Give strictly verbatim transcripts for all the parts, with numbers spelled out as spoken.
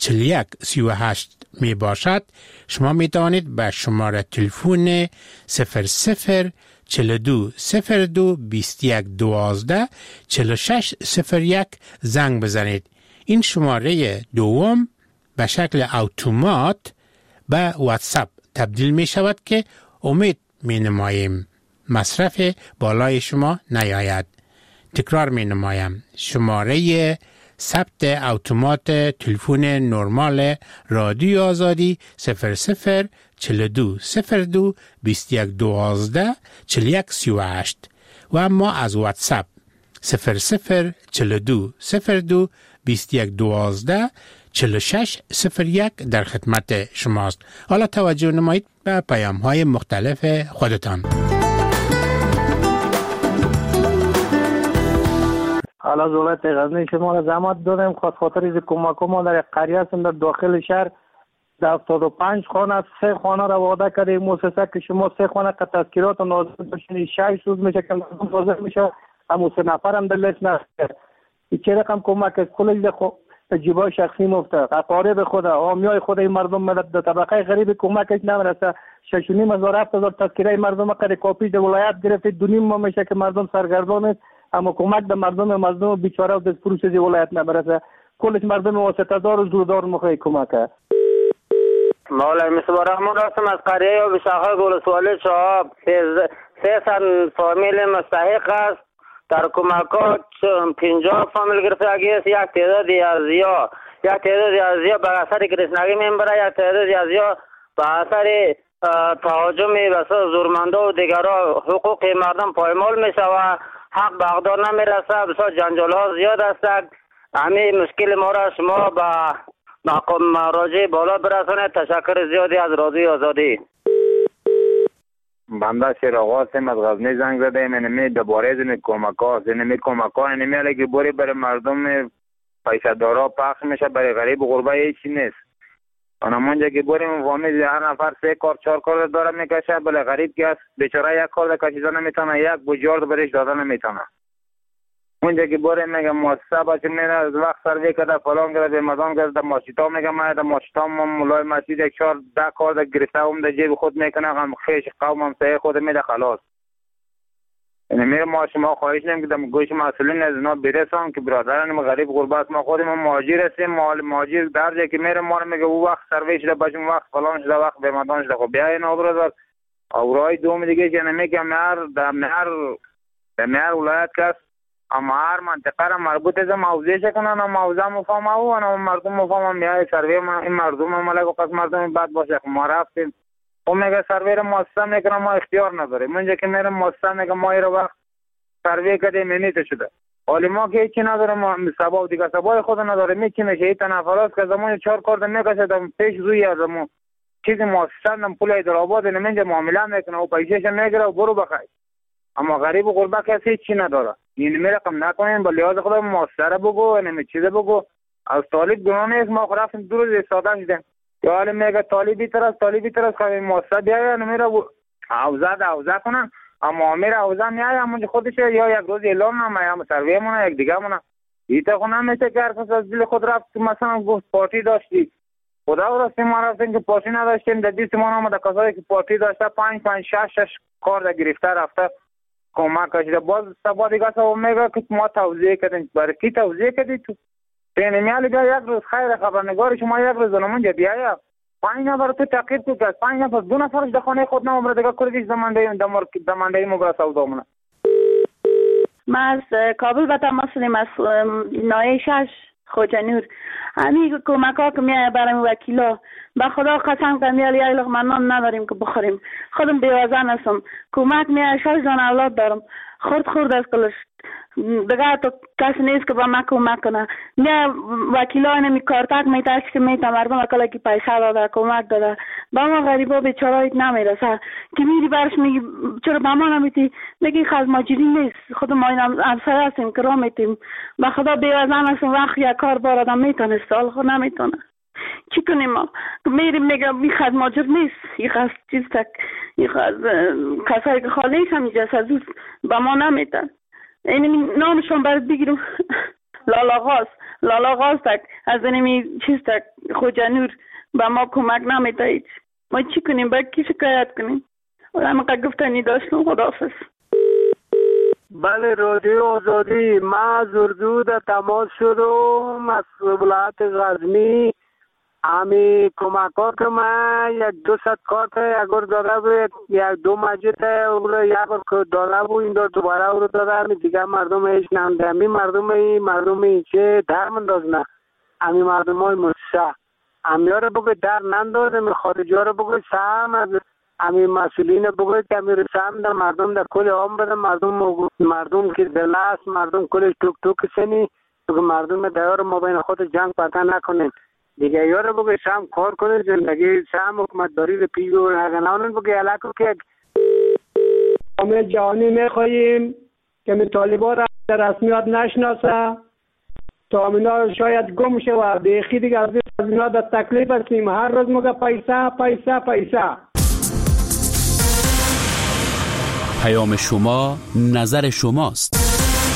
چهل و یک سی و هشت می باشد، شما می توانید به شماره تلفن صفر صفر چهل و دو صفر دو بیست و یک دوازده چهل و شش صفر یک زنگ بزنید. این شماره دوم به شکل اتومات به واتساپ تبدیل می شود که امید می نماییم مصرف بالای شما نیاید. تکرار می نمایم. شماره ثبت اتومات تلفن نرمال رادیو آزادی صفر صفر چهل و دو صفر دو بیست و یک دوازده چهل و یک سی و هشت و اما از واتساپ صفر صفر چهل و دو صفر دو بیست و یک دوازده چهل و شش صفر یک در خدمت شماست. حالا توجه نمایید به پیام های مختلف خودتان. حالا دولت غزنی شما را زحمت دادیم خاطر خاطر از کمک ما در قریه هستیم در داخل شهر در هفتاد و پنج خانه سه خانه را وعده کرده مؤسسه که شما سه خانه که تذکیرات و نازل بشین شش روز میشه که نازل میشه همون سه نفر هم در لیست نرسید. این چه رقم کمک از کلش در جیبای شخصی مفته اقارب خود آمیای خود این مردم ملت در طبقه غریب کمکش نمیرسه. شش و نیم هزار هفت هزار تذکیره مردم قد کاپی در ولایت گرفته دو نیم ماه میشه که مردم سرگردان است اما کمک به مردم مظلوم بیچاره و دستفروش از ولایت نمیرسه. کلش مردم واسطه دار و زوردار مخواه کمک. مولای مصباح رحمان هستم از قریه و بشاخه گلسوالی شهاب. سه سن فامیل مستحق است در کمکات پنجاه فامیل گرفتگی است. یک تعدادی از یا یک تعدادی از یا به اثر گرسنگی میبره، یک تعدادی از یا به اثر تهاجم بسیار زورمندا و دیگرها حقوق مردم پایمال میشه و حق به اقدار نمیرسه. بسیار جنجال ها زیاد است. همین مشکل ما را شما به مقام مراجع بالا برسانید. تشکر زیادی از رادیو آزادی. بنده شیر آقا هستم از غزنی زنگ زده ایم. اینمی دوباره این کمک ها اینمی کمک ها اینمی علیه بوری برای مردم پیسه دارا پخش میشه، برای غریب و غربه هیچی نیست. اونمونجا که بوریم فامیل هر نفر سه کار چهار کار داره میکشه، برای غریب که است بیچاره یک کار کشیدن نمیتونه، یک بوجارد برش دادن نمیتونه. اونجا که بوریم میگه مؤسسه باشه میره از وقت سروی کرده فلان کرده مردم کرده ماشیتا میگه ما در ماشیتا ما مولای مسجد یک چهار ده کار در گرفته هم در جیب خود میکنه هم خیش قوم هم سعی خود میده خلاص. یعنی میره ما شما خواهش نیم که در گوش مسئولین از اینا برسان که برادران غریب غربت ما خودمون مهاجر هستیم. مال مهاجر در جایی که میره ما میگه او وقت سروی شده باشیم وقت فلان شده وقت به مدان شده. خب بیا اینا برادر اورای دوم دیگه که نمیگه مهر در مهر در مهر ولایت کس اما هر منطقه را مربوط از موضوعش کنن و موضوع مفهوم او و مردم مفهوم میای سروی ما این مردم ملک و پس مردم بد باشه. ما رفتیم و میگه سروی را مؤسسه میکنه ما اختیار نداریم. منجا که میره مؤسسه میگه ما این وقت سروی کردیم نیت شده ولی ما که هیچی نداریم. ما سبا و دیگه سبای خود نداریم. میچی میشه این تنفرات که زمان چهار کار میکشه دم پیش روی ازمون چیزی مؤسسه نم پول ایدرآباد نمیجه معامله میکنه و پیسهش میگیره و برو بخای. اما غریب و غربه کسی چی نداره. این می رقم نکنین با لحاظ خدا مؤثره بگو نمی چیزه بگو. از طالب گناه نیست. ما رفتیم دو روز ساده شدیم یا حالی میگه طالبی ترست طالبی ترست که مؤثر بیایه نمیره عوضه ده عوضه کنن اما میره عوضه نیایه همونجا خودش یا یک روز اعلام نمه یا سرویه مونه یک دیگه مونه ایتا خود نمیشه که هر کس از دل خود رفت مثلا گفت پارتی داشتی خدا و رستیم ما رفتیم که پارتی نداشتیم در دیست ما نامده کسایی که پارتی داشته پنج پنج شش شش کار در گرفته رفته کمک کشیده. باز سبا دیگه سبا میگه که ما توضیح کردیم. برای کی توضیح کردی تو؟ پینمیالی بیا یک روز خیر خبرنگار شما یک روز نمونجا بیایا پنج نفر تو تقیب تو که پنج نفر دو نفرش در خانه خود نمبره دیگه کردیش زمانده دمانده مبرا سودا مونه. ما از کابل به تماس داریم از نایه شش خوجنور. همین کمک ها که میایه برای وکیلا به خدا قسم که میایه یه لقمه نان نداریم که بخوریم. خودم بیوازن هستم. کمک میایه شش زن اولاد دارم. خورد خورد از کلش دیگه تو کسی نیست که با ما کمک کنه. میایه وکیلا اینمی کارتک میتاش که میتا مردم اکلا که پیسه داده کمک داده با ما غریبا بیچاره ایت نمیرسه که میری برش میگی چرا با ما نمیتی میگی خز ماجری نیست خود ما این همسایه هستیم که را میتیم به خدا بیوازن هستم وقت یک کار بار آدم میتونه سال خود نمیتونه چی کنیم ما میریم میگم این خز ماجر نیست این خز چیز تک این خز کسایی که خالیش هم اینجا سزوز با ما نمیتن این نامشون برد بگیرم لالا غاز لالا غاز تک از اینمی چیز تک خوجانور به ما کمک نمیدهید. ما چی کنیم؟ با کی شکایت کنیم؟ همه گفتنی داشتم. خداحافظ. بله، رادیو آزادی. من از اردو در تماس شدم از ولایت غزنی. همی کمک ها که من یک دو ست کارت اگر داده بود، یک دو مجید او یک بار داده بود، این دار دوباره او رو داده. همی دیگه مردم ایش نمده. همی مردم ای مردم ای چه در منداز نه. همی مردم های مصح همی ها رو بگوی در ننداز. همی خارجی ها رو بگوی سهم از همی مسئولین بگوی که همی رو سهم در مردم در کل عام بده. مردم مردم که دل است، مردم کلش توک توک سنی بگوی مردم دیار ما بین خود جنگ پتا نکنید دیگه. یاره بگوی سهم کار کنید، زندگی سهم حکومتداری رو پیگو نگنانون بگوی علاقه که همه جهانی میخواییم که می طالبان را در رسمیات نشناسه تا امینا شاید گم شه و بیخی دیگه از اینا در تکلیف هستیم. هر روز مگه پیسه پیسه پیسه. پیام شما نظر شماست.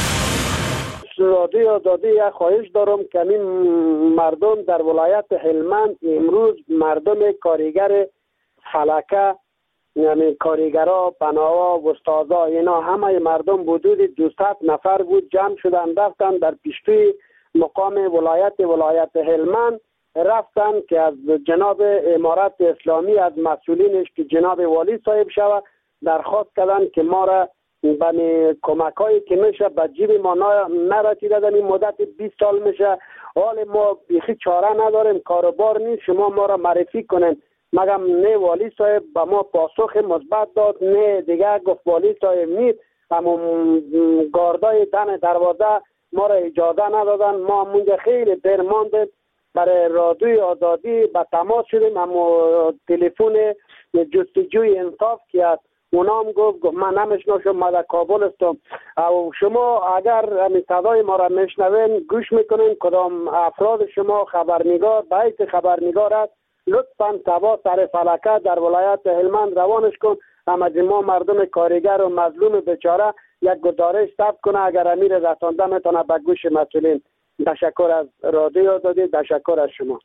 رادیو آزادی یک خواهش دارم که این مردم در ولایت هلمند امروز مردم کارگر فلکه، یعنی کارگرها، بناها و استادا، اینا همه مردم حدود دویست نفر بود، جمع شدن رفتن در پیشتوی مقام ولایت ولایت هلمند. رفتن که از جناب امارت اسلامی از مسئولینش که جناب والی صاحب شود درخواست کردن که ما را بنی کمک هایی که میشه به جیب ما نرسیده. در این مدت بیست سال میشه، حال ما بیخی چاره نداریم، کاروبار نیست، شما ما را معرفی کنین. مگم نه والی صاحب به ما پاسخ مثبت داد، نه دیگه گفت والی صاحب نیست. اما گاردای دن دروازه ما را اجازه ندادن. ما منجا خیلی دیر ماندیم، برای رادیوی آزادی به تماس شدیم، اما تلفن جستجوی انصاف که اونا هم گفت من نمیشناسم، من در کابل هستم. او شما اگر همین صدای ما را میشنوین گوش میکنین، کدام افراد شما خبرنگار به حیث خبرنگار است، لطفا تبا سر فلکه در ولایت هلمند روانش کن. اما ما مردم کارگر و مظلوم بیچاره یک گزارش ثبت کنه، اگر امیر رسانده میتونه به گوش مسئولین. تشکر از رادیو آزادی، تشکر از شما.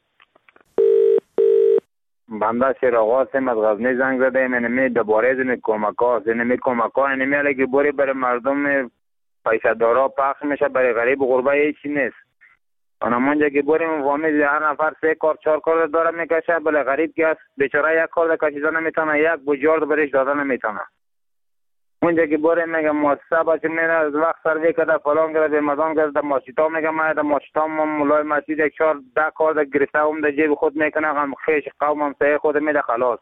بنده شیر آقا هستم از غزنی زنگ زده ایم. اینمی دوباره از این کمک ها هست، اینمی کمک ها اینمی علی که بوری برای مردم پیسه دارا پخش میشه، برای غریب و غربه هیچی نیست. انا منجا که بوری مفاهمی هر نفر سه کار چهار کار داره میکشه، بله غریب که هست بیچاره یک کار کشیده نمیتونه، یک بجارد برش داده نمیتونه. اونجا که بوری میگه مؤسسه باشه میره از وقت سروی کرده فلان کرده مدام کرده ماشیتا میگه من در ماشیتا ما مولای مسجد یک چهار ده کار در گرفته هم در جیب خود میکنه، هم خیش قوم هم سعی خود میده خلاص.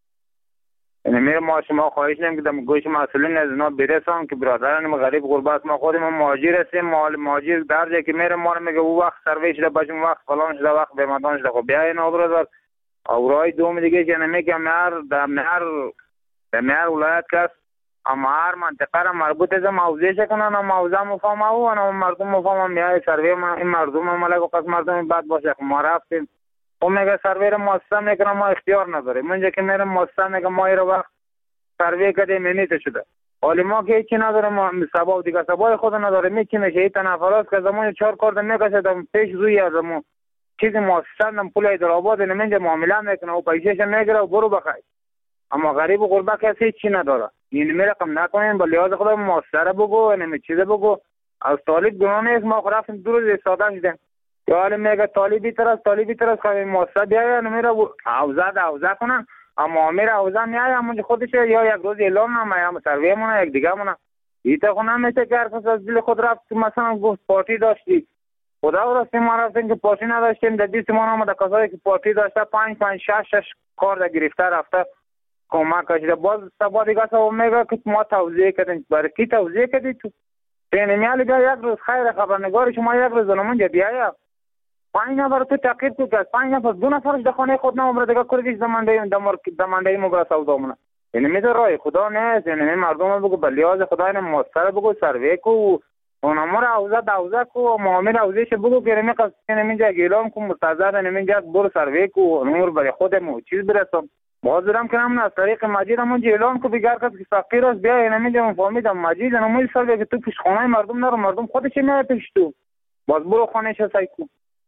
یعنی میره ما شما خواهش نیم که در گوش مسئولین از اینا برسان که برادران غریب غربت ما خودیم مهاجر هستیم. مهاجر در جایی که میره ما رو میگه او وقت سروی شده باشیم، وقت فلان شده، وقت به مدان شده. خب بیا اینا برادر او رای دوم دیگه که نمیگه مهر در مهر در مهر ولایت کس اما هر منطقه را مربوط از موضوع شکنن و موضوع مفهوم او و مردم مفهوم میای سروی ما این مردم ملک و قسم مردم بد باشه. ما رفتیم او میگه سروی را مؤسسه میکنه، ما اختیار نداریم. منجا که میرم مؤسسه میگه ما ایرا وقت سروی کردیم اینیت شده، حالی ما که هیچی نداریم، ما سبا و دیگه سبای خود نداریم. هیچی میشه این تنفراست که زمان چهار کار نمیکشه دم پیش روی از زمان چیزی مؤسسه دم پول ایدرآباد نمینجا معامله میکنه و پیسهش میگیره و برو بخیر. اما غریب و غربه کسی هیچی نداره. این می رقم نکنین، با لحاظ خدا مؤثره بگو، نمی چیزه بگو. از طالب گناه نیست، ما رفتیم دو روز استاده شدیم. یا حالی میگه طالبی طرف طالبی طرف خواهی مؤثر بیایی نمیره حوزه ده حوزه کنن. اما میره حوزه میایی همونجا خودش یا یک روز اعلان نمه یا سرویه مونه یک دیگه مونه. ایتا خونه میشه که هر کس از دل خود رفت مثلا گفت پارتی داشتی. خدا و راستی ما رفتیم که پارتی نداشتیم، در دیست ما نامده کسایی که پارتی داشته پنج پنج شش شش کار در گرفته رفته کمک کشیده. باز سبا دیگه سبا میگه که ما توضیح کردیم. برای کی توضیح کردی تو؟ پینمیالی بیا یک روز خیر خبرنگار شما یک روز زنمون بیایا پنج نفر تو تقیب تو که پنج نفر دو نفرش در خانه خود نمبر دیگه کردیش زمانده دمانده مگره سودامونه. یعنی میده رای خدا نیست. یعنی مردم بگو به لحاظ خدا اینه مؤثر بگو سروی کو اونمور حوزه دوزه کو و معامل حوزهش بگو که نمی قصد نمینجا اعلام کو مستعزد نمینجا برو سروی کو اونمور برای خودمو چیز برسم. باز دارم که همون از طریق مجید همون اعلان کو بیگر کس که فقیر است بیا نمینجا من فهمیدم مجید همون سروی که تو پیش خانه مردم نرو، مردم خودش میاد پیش تو باز برو خانهش سعی کو.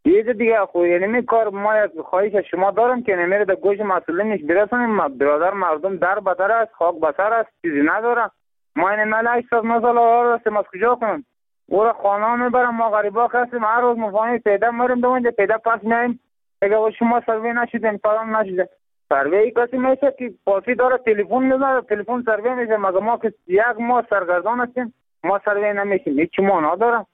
یه دیگه خو یعنی می کار ما یک خواهش شما دارم که نمیره در گوش مسئولینش برسونیم. برادر مردم در بدر است، خاک بسر است، چیزی نداره. ما این مال هشتاد نه سال آور هستیم، از کجا کنیم؟ او را خانه میبرم، ما غریبا هستیم، هر روز مفاهیم پیدا میریم دو اونجا پیدا پس میاییم. اگه شما سروی نشیدین فلان نشیده سروی کسی میشه که پاسی داره تلفن میزنه، تلفن سروی میشه. مگه ما که یک ماه سرگردان هستیم، ما سروی نمیشیم، هیچ ما نداره.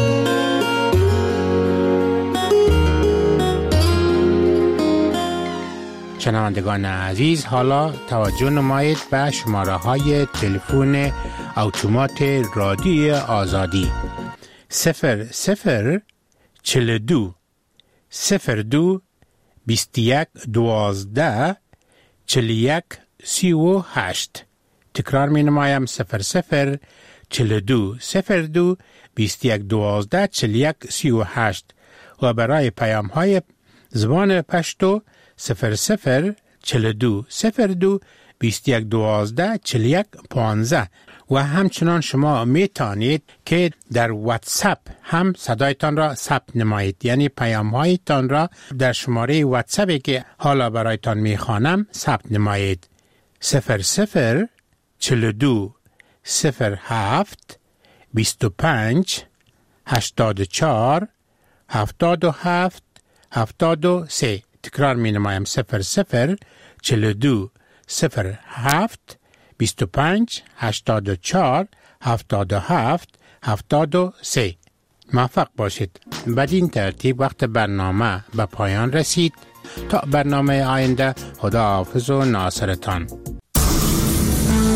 شنوندگان عزیز، حالا توجه نمایید به شماره های تلفن اتومات رادیو آزادی صفر صفر چل دو صفر دو بیست یک دوازده چل یک سی و هشت. تکرار می نمایم صفر صفر چل دو صفر دو بیست یک دوازده چل یک سی و هشت و برای پیام های زبان پشتو صفر صفر چل دو صفر دو بیست یک دوازده چل یک پانزده. و همچنان شما می توانید که در واتساپ هم صدایتان را ثبت نمایید، یعنی پیام هایتان را در شماره واتساپی که حالا برایتان می خوانم ثبت نمایید. صفر صفر چل دو صفر هفت بیست و پنج هشتاد و چهار هفتاد و هفت هفتاد و سه. تکرار می نمایم صفر صفر چل دو صفر هفت بیست و پنج هشتاد و چهار هفتاد و هفت هفتاد و سه. موفق باشید. بدین ترتیب وقت برنامه به پایان رسید. تا برنامه آینده، خدا حافظ و ناصرتان.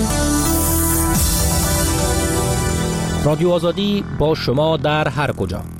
رادیو آزادی با شما در هر کجا.